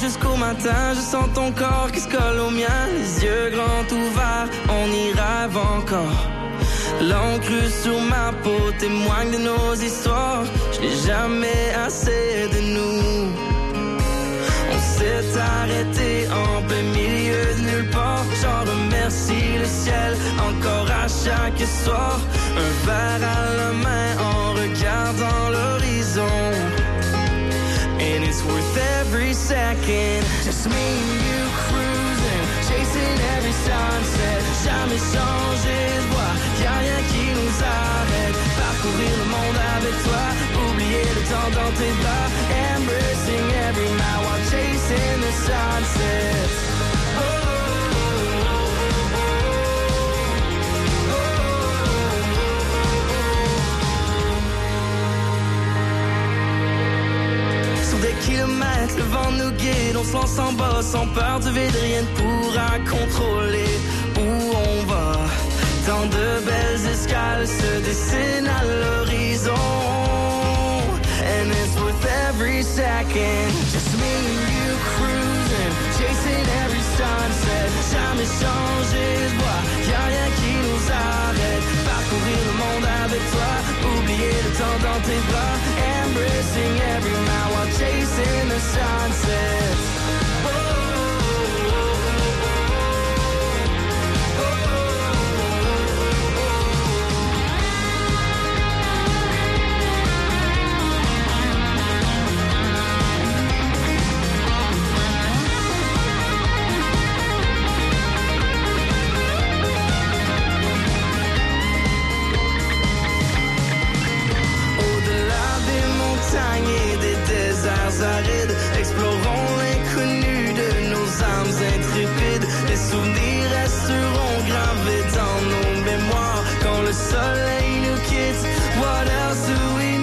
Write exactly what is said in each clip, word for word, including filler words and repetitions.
jusqu'au matin, je sens ton corps qui se colle au mien. Les yeux grands ouverts, on y rêve encore. L'encre sur ma peau témoigne de nos histoires. Je n'ai jamais assez de nous. On s'est arrêté en plein milieu de nulle part. J'en remercie le ciel encore à chaque soir. Un verre à la main en regardant l'horizon. And it's worth every second. Just me and you cruising, chasing every sunset. Jamais changé de voie, y'a rien qui nous arrête. Parcourir le monde avec toi, oublier le temps dans tes bras. Embracing every mile while chasing the sunset. Oh, oh, oh, oh. Sur des kilomètres, le vent nous guide. On se lance en bas sans peur du vide. Rien ne pourra contrôler où on va. Tant de belles escales se dessinent à l'horizon. And it's worth every second. Just me and you cruising, chasing every sunset. Jamais changé de voie, y'a rien qui nous arrête. Parcourir le monde avec toi, oublier le temps dans tes bras. Embracing every mile while chasing the sunset. Oh, oh, oh, oh, oh, et des déserts arides, explorons l'inconnu de nos âmes intrépides. Les souvenirs resteront gravés dans nos mémoires quand le soleil nous quitte. What else do we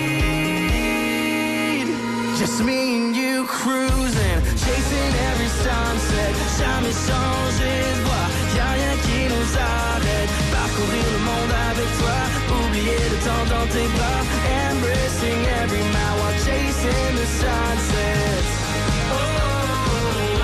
need? Just me and you cruising, chasing every sunset. Jamais changé de voie, y'a rien qui nous arrête. Parcourir le monde avec toi, oublier le temps dans tes bras. Embracing every mile while chasing the sunset. Oh, oh, oh,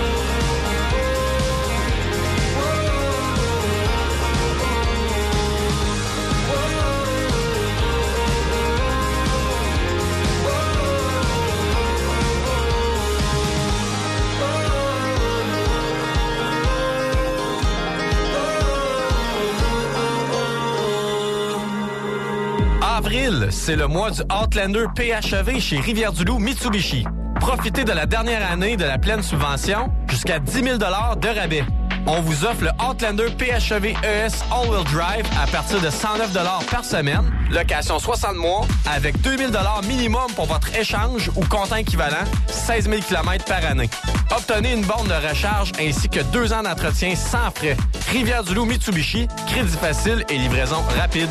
Avril, c'est le mois du Outlander P H E V chez Rivière-du-Loup Mitsubishi. Profitez de la dernière année de la pleine subvention, jusqu'à dix mille dollars de rabais. On vous offre le Outlander P H E V E S All-Wheel Drive à partir de cent neuf dollars par semaine, location soixante mois, avec deux mille dollars minimum pour votre échange ou comptant équivalent, seize mille kilomètres par année. Obtenez une borne de recharge ainsi que deux ans d'entretien sans frais. Rivière-du-Loup Mitsubishi, crédit facile et livraison rapide.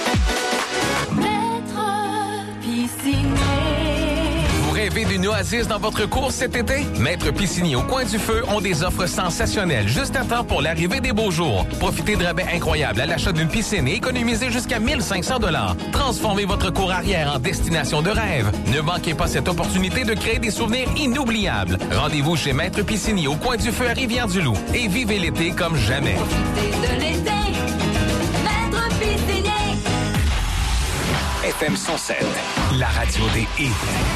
Vous rêvez d'une oasis dans votre course cet été? Maître Piscinier au Coin du Feu ont des offres sensationnelles juste à temps pour l'arrivée des beaux jours. Profitez de rabais incroyables à l'achat d'une piscine et économisez jusqu'à mille cinq cents dollars. Transformez votre cour arrière en destination de rêve. Ne manquez pas cette opportunité de créer des souvenirs inoubliables. Rendez-vous chez Maître Piscinier au Coin du Feu à Rivière-du-Loup et vivez l'été comme jamais. Profitez de l'été. Maître Piscinier. F M cent sept, la radio des hits.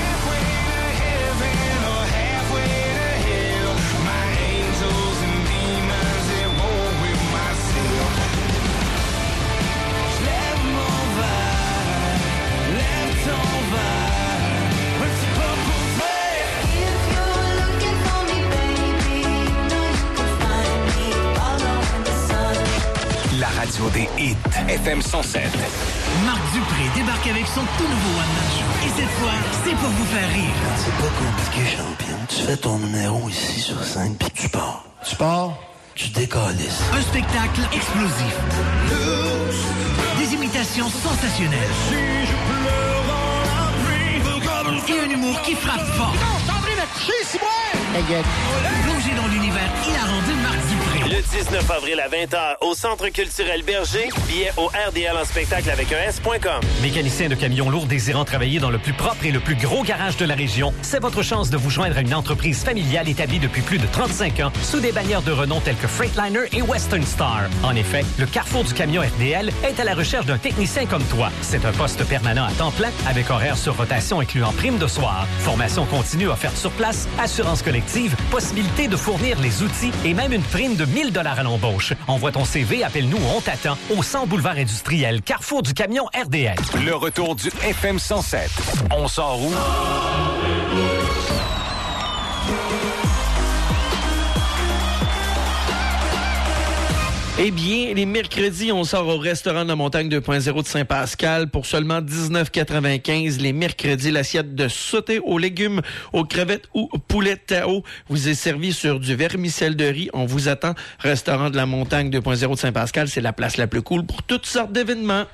La radio des hits, F M cent sept. Marc Dupré débarque avec son tout nouveau one-man show. Et cette fois, c'est pour vous faire rire. C'est pas compliqué, champion. Tu fais ton numéro ici sur scène, puis tu pars. Tu pars, tu décalisses. Un spectacle explosif. Des imitations sensationnelles. Si je pleure dans la pluie, Et un humour qui frappe fort. non, je suis en train de coucher, si ouais! Plongez dans l'univers hilarant de Marc Dupré. Le dix-neuf avril à vingt heures au Centre culturel Berger. Billets au R D L en spectacle avec un S point com. Mécanicien de camions lourds désirant travailler dans le plus propre et le plus gros garage de la région, c'est votre chance de vous joindre à une entreprise familiale établie depuis plus de trente-cinq ans sous des bannières de renom telles que Freightliner et Western Star. En effet, le Carrefour du camion R D L est à la recherche d'un technicien comme toi. C'est un poste permanent à temps plein avec horaire sur rotation incluant prime de soir. Formation continue offerte sur place, assurance collective, possibilité de fournir les outils et même une prime de mille dollars à l'embauche. Envoie ton C V, appelle-nous, on t'attend au cent boulevard industriel, Carrefour du camion R D L. Le retour du F M cent sept. On sort où? Eh bien, les mercredis, on sort au restaurant de la Montagne deux point zéro de Saint-Pascal pour seulement dix-neuf quatre-vingt-quinze. Les mercredis, l'assiette de sauté aux légumes, aux crevettes ou au poulet Tao vous est servie sur du vermicelle de riz. On vous attend. Restaurant de la Montagne deux point zéro de Saint-Pascal, c'est la place la plus cool pour toutes sortes d'événements.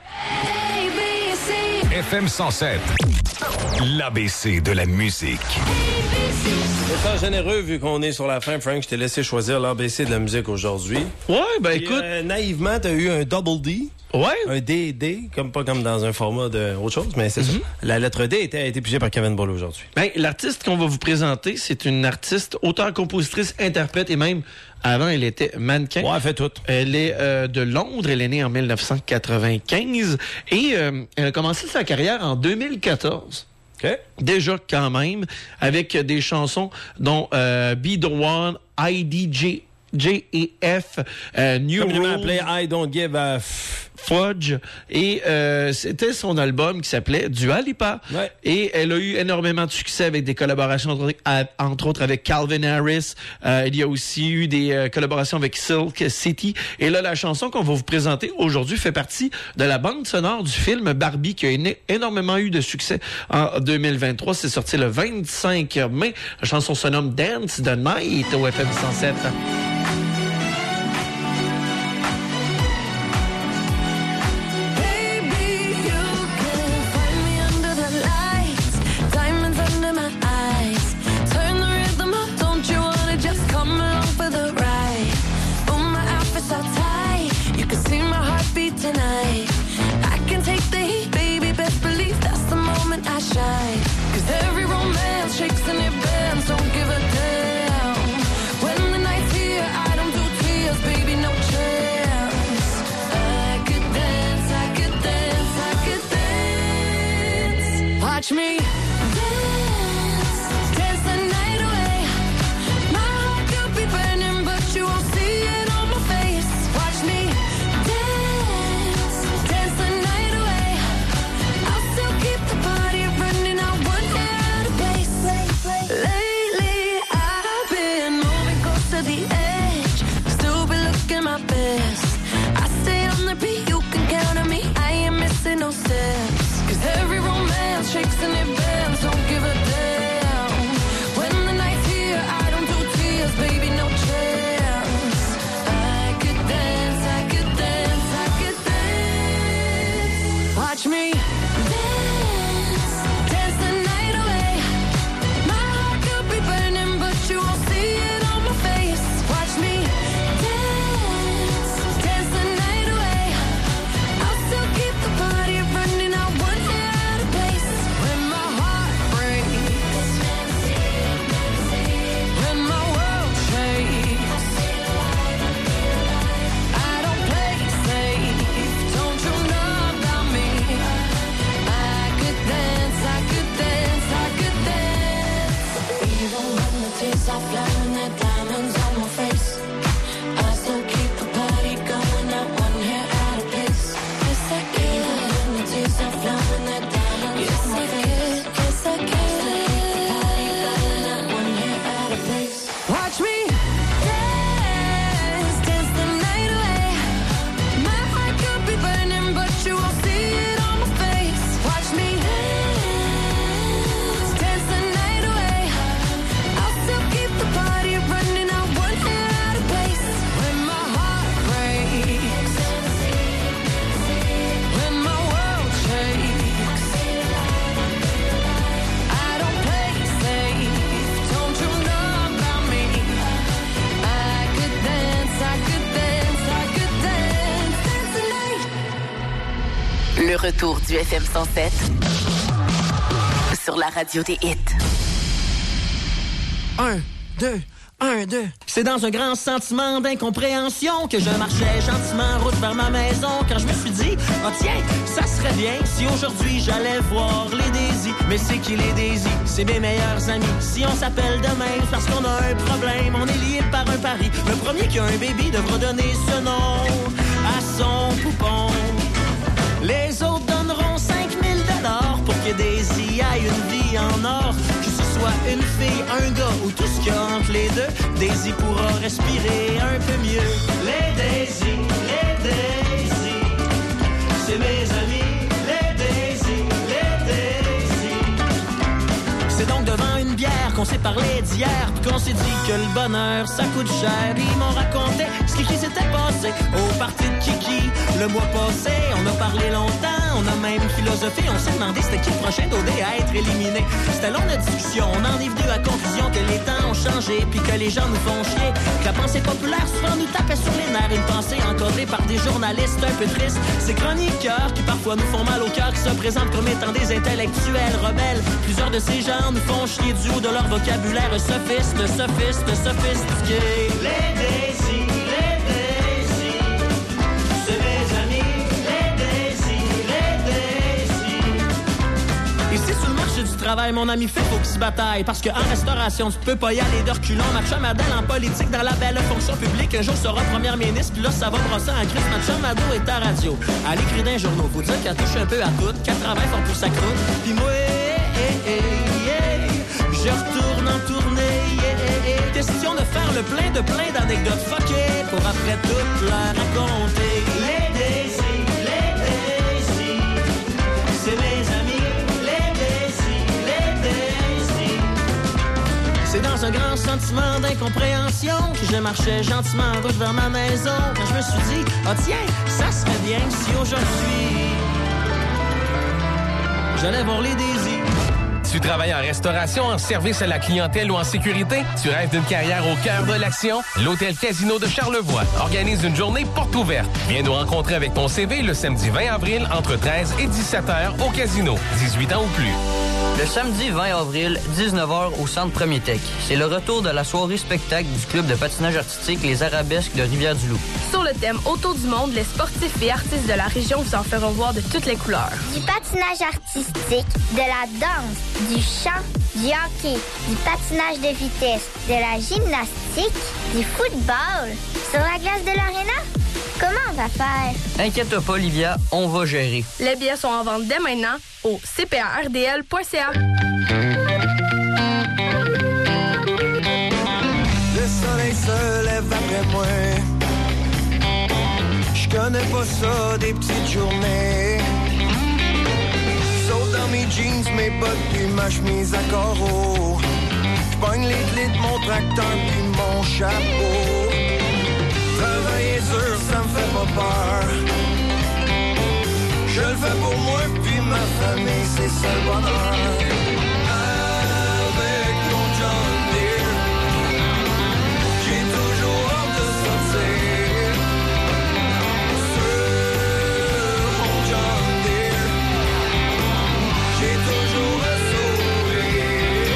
F M cent sept, l'A B C de la musique. Étant généreux, vu qu'on est sur la fin, Frank, je t'ai laissé choisir l'A B C de la musique aujourd'hui. Ouais, ben Puis, écoute... Euh, naïvement, t'as eu un double D. Ouais. Un D D, comme pas comme dans un format de autre chose, mais c'est mm-hmm. ça. La lettre D était, a été pigée par Kevin Ball aujourd'hui. Ben, l'artiste qu'on va vous présenter, c'est une artiste, auteure, compositrice, interprète et même, avant, elle était mannequin. Ouais, elle fait tout. Elle est euh, de Londres, elle est née en dix-neuf cent quatre-vingt-quinze et euh, elle a commencé sa carrière en deux mille quatorze. Okay. Déjà quand même, avec des chansons dont euh, Be the One, I D J, J E F, euh, New Comme Rules, appelé I Don't Give a F... Fudge, et euh, c'était son album qui s'appelait Dua Lipa. Ouais. Et elle a eu énormément de succès avec des collaborations entre, entre autres avec Calvin Harris. Euh, il y a aussi eu des euh, collaborations avec Silk City. Et là, la chanson qu'on va vous présenter aujourd'hui fait partie de la bande sonore du film Barbie qui a é- énormément eu de succès en deux mille vingt-trois. C'est sorti le vingt-cinq mai. La chanson se nomme Dance the Night au F M cent sept. Watch me dance, dance the night away. My heart could be burning, but you won't see it on my face. Watch me dance, dance the night away. I'll still keep the party running, I won't get out of place. Lately, I've been moving close to the edge, still be looking my best. I stay on the beat, you can count on me, I ain't missing no steps. Cause every romance shakes and it bends, don't give a damn. When the night's here, I don't do tears, baby, no chance. I could dance, I could dance, I could dance. Watch me dance, dance the night away. My heart could be burning, but you won't see it on my face. Watch me dance, dance the night away. I'll still keep the party running, I won't get out of place. When my heart breaks, when my world shakes, I don't play safe, don't you know about me? I could dance, I could dance, I could dance. Even when the tears are flowing, the diamonds on my face, I still keep the party going, not one hair out of place. Yes, I can. Even when the tears are flowing, the diamonds on my face, yes, I can. Not one hair out of place. Watch me dance, dance the night away. My heart could be burning, but you won't see it on my face. Watch me dance, dance the night away. I'll still keep the party running, I won't get out retour du F M cent sept sur la radio des hits. Un, deux, un, deux. C'est dans un grand sentiment d'incompréhension que je marchais gentiment en route vers ma maison quand je me suis dit, oh tiens, ça serait bien si aujourd'hui j'allais voir les Daisy. Mais c'est qui les Daisy? C'est mes meilleurs amis. Si on s'appelle demain parce qu'on a un problème, on est liés par un pari. Le premier qui a un baby devra donner ce nom à son poupon. Les autres donneront cinq mille dollars pour que Daisy aille une vie en or. Que ce soit une fille, un gars ou tout ce qu'il y a entre les deux, Daisy pourra respirer un peu mieux. Les Daisy, les Daisy, c'est mes amis. Les Daisy, les Daisy. C'est donc devant une bière qu'on s'est parlé d'hier, puis qu'on s'est dit que le bonheur ça coûte cher. Ils m'ont raconté ce qui s'était passé au party de Kiki le mois passé. On a parlé longtemps, on a même philosophé. On s'est demandé c'était qui le prochain d'O D à être éliminé. C'était long notre discussion, on en est venu à la conclusion que les temps ont changé, puis que les gens nous font chier, que la pensée populaire souvent nous tapait sur les nerfs. Une pensée encodée par des journalistes un peu tristes. Ces chroniqueurs qui parfois nous font mal au cœur, qui se présentent comme étant des intellectuels rebelles. Plusieurs de ces gens nous font chier du haut de leur vocabulaire sophiste, sophiste, sophistiqué. Les Daisy, les Daisy, c'est mes amis. Les Daisy, les Daisy. Ici sur le marché du travail, mon ami fait faut qu'il se bataille. Parce qu'en restauration, tu peux pas y aller de reculons. Ma chum Adèle en politique dans la belle fonction publique. Un jour sera première ministre, puis là ça va brosser en crise. Ma chum Ado est à radio. Elle écrit dans les journaux, faut dire qu'elle touche un peu à tout, qu'elle travaille fort pour sa croûte. Puis moi, eh, eh, je retourne en tournée, yeah, yeah, yeah. Question de faire le plein de plein d'anecdotes fuckées pour après toutes leur raconter. Les Daisy, les Daisy, c'est mes amis. Les Daisy, les Daisy. C'est dans un grand sentiment d'incompréhension que je marchais gentiment en route vers ma maison quand je me suis dit, oh tiens, ça serait bien si aujourd'hui j'allais voir les Daisy. Tu travailles en restauration, en service à la clientèle ou en sécurité? Tu rêves d'une carrière au cœur de l'action? L'Hôtel Casino de Charlevoix organise une journée porte ouverte. Viens nous rencontrer avec ton C V le samedi vingt avril entre treize et dix-sept heures au Casino. dix-huit ans ou plus. Le samedi vingt avril, dix-neuf heures au Centre Premier Tech. C'est le retour de la soirée spectacle du club de patinage artistique Les Arabesques de Rivière-du-Loup. Sur le thème Autour du monde, les sportifs et artistes de la région vous en feront voir de toutes les couleurs. Du patinage artistique, de la danse, du chant, du hockey, du patinage de vitesse, de la gymnastique, du football. Sur la glace de l'aréna? Comment on va faire? Inquiète pas, Olivia, on va gérer. Les billets sont en vente dès maintenant au c p a r d l point c a. Le soleil se lève après moi. Je connais pas ça des petites journées. Saute dans mes jeans, mes bottes puis ma chemise à carreaux. J'pogne les clés de mon tracteur puis mon chapeau. Travailler dur, ça me fait pas peur. Je le fais pour moi puis ma famille, c'est ça le bonheur. Avec mon John Deere, j'ai toujours hâte de sortir. Sur mon John Deere, j'ai toujours un sourire.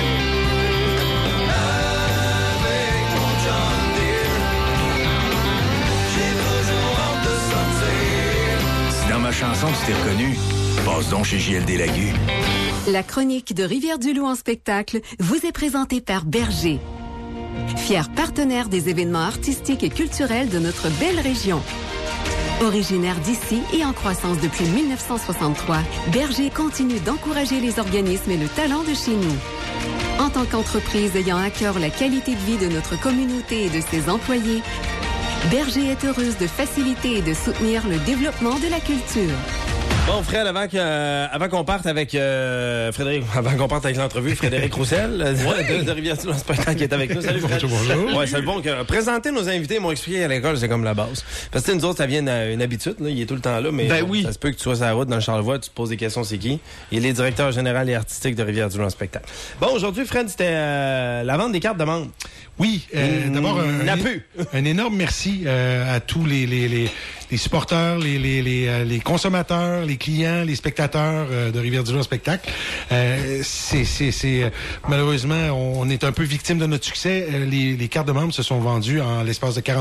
Avec mon John Deere, j'ai toujours hâte de sortir. Si dans ma chanson tu t'es reconnu, passe donc chez J L D Lagu. La chronique de Rivière-du-Loup en spectacle vous est présentée par Berger, fier partenaire des événements artistiques et culturels de notre belle région. Originaire d'ici et en croissance depuis mille neuf cent soixante-trois, Berger continue d'encourager les organismes et le talent de chez nous. En tant qu'entreprise ayant à cœur la qualité de vie de notre communauté et de ses employés, Berger est heureuse de faciliter et de soutenir le développement de la culture. Bon, Fred, avant que, euh, avant qu'on parte avec euh, Frédéric, avant qu'on parte avec l'entrevue, Frédéric Roussel de, ouais. de, de Rivière-du-Loup spectacle qui est avec nous. Salut, Fred. Bonjour, bonjour. Ouais, c'est bon que présenter nos invités, m'ont expliqué à l'école, c'est comme la base. Parce que nous autres, ça vient d'une habitude, là, il est tout le temps là, mais ben bon, oui. ça se peut que tu sois sur la route dans le Charlevoix, tu te poses des questions, c'est qui? Il est directeur général et artistique de Rivière-du-Loup spectacle. Bon, aujourd'hui, Fred, c'était euh, la vente des cartes de membres. Oui, euh, mmh, d'abord un, un, un énorme merci euh, à tous les, les, les les supporters, les, les, les, euh, les consommateurs, les clients, les spectateurs euh, de Rivière-du-Loup en spectacle. Euh, c'est, c'est, c'est, euh, malheureusement, on est un peu victime de notre succès. Euh, les, les cartes de membres se sont vendues en l'espace de quarante